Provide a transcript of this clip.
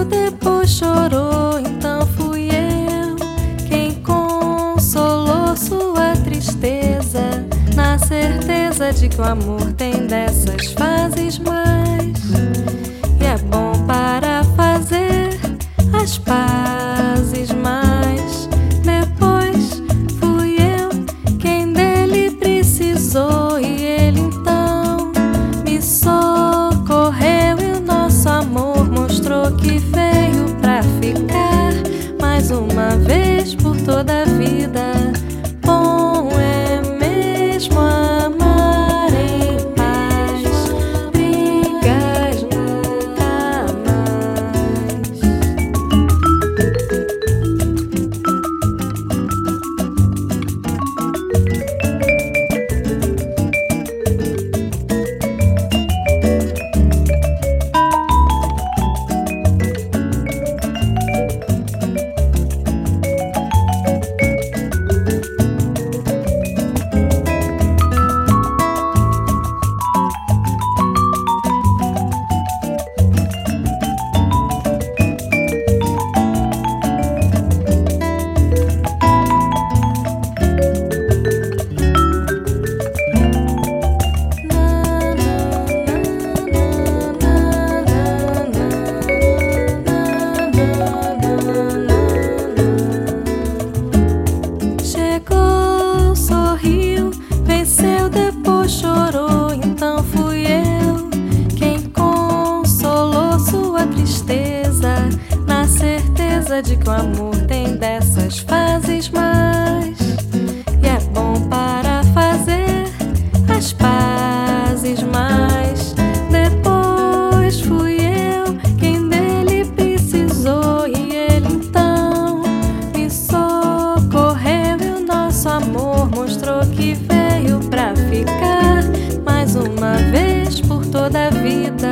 depois chorou, então fui eu quem consolou sua tristeza, na certeza de que o amor tem dessas fases mais, e é bom para fazer as pazes mais. Depois fui eu quem dele precisou, e ele então me socorreu, e o nosso amor mostrou que veio pra ficar mais uma vez por toda a vida. Bom é mesmo amar em paz, brigas nunca mais. Chegou, sorriu, venceu, depois chorou, então fui eu quem consolou sua tristeza, na certeza de que o amor tem dessas fases mais, e é bom para fazer as pazes mais. Depois fui eu quem dele precisou, e ele então me socorreu, e o nosso amor mostrou que veio pra ficar mais uma vez por toda a vida.